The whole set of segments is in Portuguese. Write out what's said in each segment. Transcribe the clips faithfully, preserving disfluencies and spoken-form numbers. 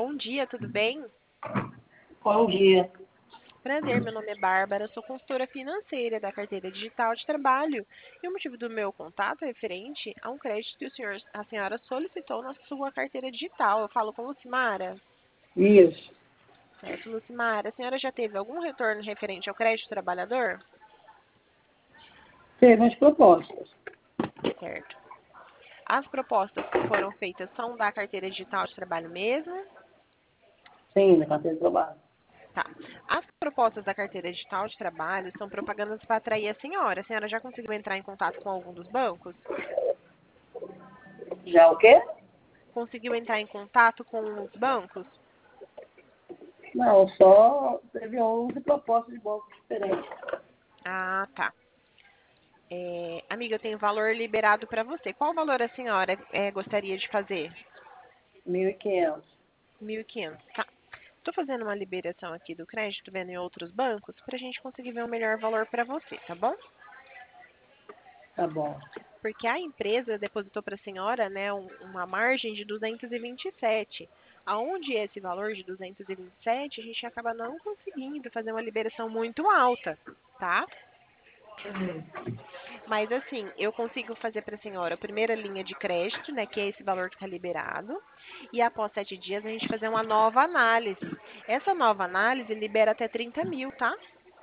Bom dia, tudo bem? Bom dia. Prazer, meu nome é Bárbara, sou consultora financeira da carteira digital de trabalho e o motivo do meu contato é referente a um crédito que o senhor, a senhora solicitou na sua carteira digital. Eu falo com Lucimara. Isso. Certo, Lucimara, a senhora já teve algum retorno referente ao crédito trabalhador? Teve umas propostas. Certo. As propostas que foram feitas são da carteira digital de trabalho mesmo? Sim, na carteira de trabalho. Tá. As propostas da carteira digital de trabalho são propagandas para atrair a senhora. A senhora já conseguiu entrar em contato com algum dos bancos? Já o quê? Conseguiu entrar em contato com os bancos? Não, só teve onze propostas de bancos diferentes. Ah, tá. É, amiga, eu tenho valor liberado para você. Qual valor a senhora é, gostaria de fazer? Mil e quinhentos. mil e quinhentos, tá. Estou fazendo uma liberação aqui do crédito, vendo em outros bancos, para a gente conseguir ver o melhor valor para você, tá bom? Tá bom. Porque a empresa depositou para a senhora, né, um- uma margem de duzentos e vinte e sete. Aonde esse valor de duzentos e vinte e sete, a gente acaba não conseguindo fazer uma liberação muito alta, tá? Mas assim, eu consigo fazer para a senhora a primeira linha de crédito, né, que é esse valor que está liberado, e após sete dias a gente fazer uma nova análise. Essa nova análise libera até trinta mil, tá?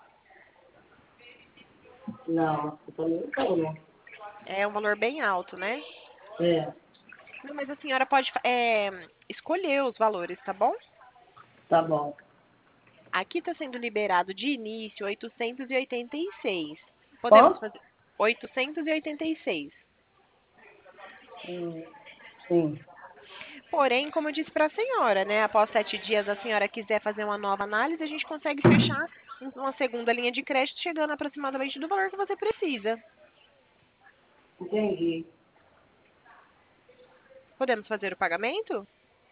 Não, eu tô nem falando. É um valor bem alto, né? É, Não, mas a senhora pode é, escolher os valores, tá bom? tá bom. Aqui está sendo liberado de início oitocentos e oitenta e seis. Podemos Quanto? fazer oitocentos e oitenta e seis. Hum, sim. Porém, como eu disse para a senhora, né? Após sete dias, a senhora quiser fazer uma nova análise, a gente consegue fechar uma segunda linha de crédito, chegando aproximadamente do valor que você precisa. Entendi. Podemos fazer o pagamento?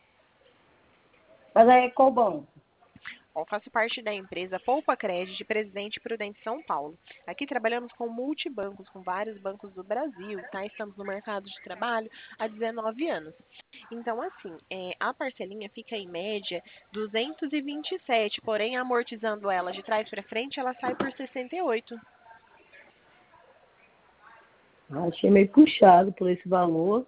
Mas aí qual banco? Bom, faço parte da empresa Poupa Crédito, Presidente Prudente São Paulo. Aqui trabalhamos com multibancos, com vários bancos do Brasil, tá? Estamos no mercado de trabalho há dezenove anos. Então, assim, é, a parcelinha fica em média duzentos e vinte e sete, porém, amortizando ela de trás para frente, ela sai por sessenta e oito. Ah, achei meio puxado por esse valor.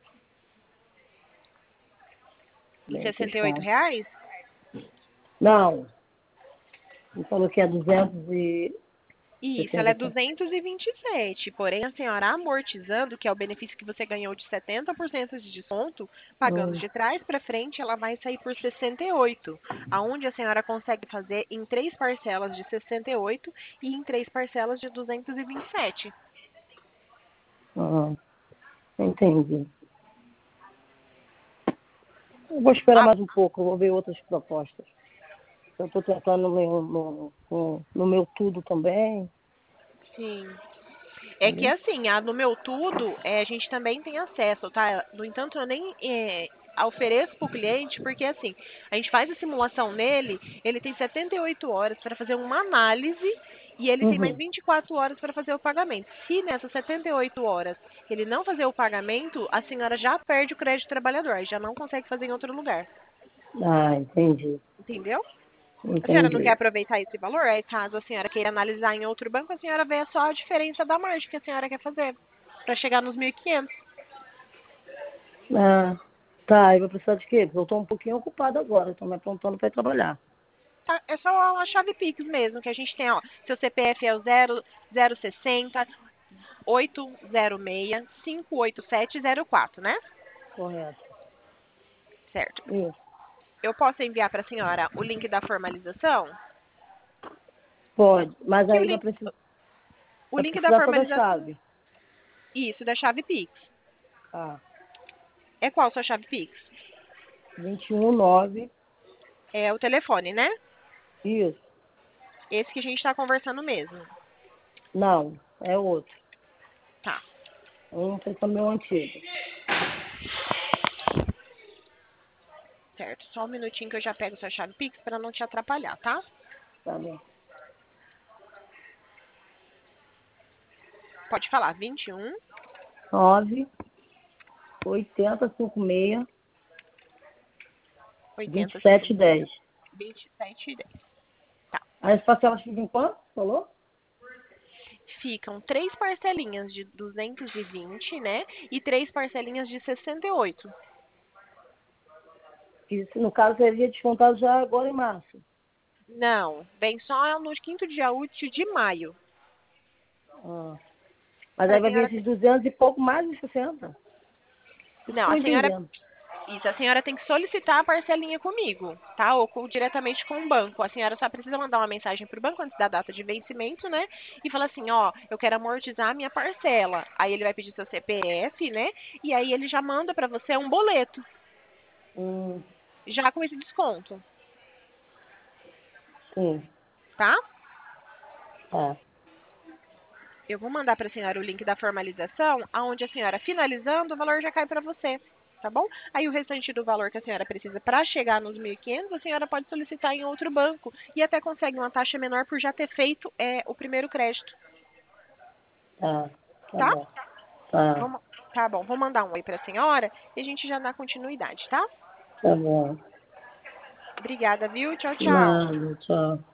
Em Bem sessenta e oito puxado. reais? Não, ele falou que é duzentos e Isso, ela sessenta é e sete. duzentos e vinte e sete. Porém, a senhora amortizando, que é o benefício que você ganhou de setenta por cento de desconto, pagando Hum, de trás para frente, ela vai sair por sessenta e oito, aonde a senhora consegue fazer em três parcelas de sessenta e oito e em três parcelas de duzentos e vinte e sete. ah, entendi. Eu vou esperar Ah, mais um pouco, eu vou ver outras propostas. Eu estou tentando no meu, no, no, no meu tudo também. sim. É que Entendeu? assim, a, no meu tudo, é, a gente também tem acesso, tá? No entanto, eu nem é, ofereço para o cliente, porque assim, a gente faz a simulação nele, ele tem setenta e oito horas para fazer uma análise e ele tem mais Uhum. vinte e quatro horas para fazer o pagamento. Se nessas setenta e oito horas ele não fazer o pagamento, a senhora já perde o crédito trabalhador, aí já não consegue fazer em outro lugar. Ah, entendi. Entendeu? A senhora não quer Entendi. aproveitar esse valor? Aí, caso a senhora queira analisar em outro banco, a senhora vê só a diferença da margem que a senhora quer fazer para chegar nos mil e quinhentos. Ah, tá, eu vou precisar de quê? Porque eu estou um pouquinho ocupada agora, estou me aprontando para ir trabalhar. Tá? É só a chave Pix mesmo que a gente tem, ó. Seu C P F é o zero zero sessenta oito zero seis cinco oito sete zero quatro, né? Correto. Certo. Isso. Eu posso enviar para a senhora o link da formalização? Pode, mas Que o aí vai link, precisar, o vai link da precisar só da formalização. chave. Isso, da chave Pix. Ah, É qual sua chave Pix? vinte e um, nove. É o telefone, né? Isso. Esse que a gente está conversando mesmo. Não, é outro. Tá. Um foi também o antigo. Certo. Só um minutinho que eu já pego sua chave Pix para não te atrapalhar, tá? Tá bom. Pode falar. vinte e um. nove, oitenta, cinquenta e seis, vinte oitenta e sete e centavos. dez. vinte e sete e dez. Tá. Aí as parcelas ficam em quanto? Falou? Ficam três parcelinhas de duzentos e vinte, né? E três parcelinhas de sessenta e oito. Isso, no caso, seria descontado já agora em março. Não, vem só no quinto dia útil de maio. Ah. Mas Para aí a vai vir senhora. esses duzentos e pouco mais de sessenta. Isso Não, estou a senhora. entendendo. Isso, a senhora tem que solicitar a parcelinha comigo, tá? Ou com- diretamente com o banco. A senhora só precisa mandar uma mensagem pro banco antes da data de vencimento, né? E falar assim, ó, eu quero amortizar a minha parcela. Aí ele vai pedir seu C P F, né? E aí ele já manda para você um boleto, Hum, já com esse desconto, sim, tá? tá. Eu vou mandar para a senhora o link da formalização, aonde a senhora finalizando, o valor já cai para você, tá bom? Aí o restante do valor que a senhora precisa para chegar nos mil e quinhentos, a senhora pode solicitar em outro banco e até consegue uma taxa menor por já ter feito é, o primeiro crédito, Tá, tá tá? bom. Tá, Vamos, tá bom, vou mandar um oi para a senhora e a gente já dá continuidade, tá? tá bom. Obrigada, viu? Tchau, tchau. Nada, tchau.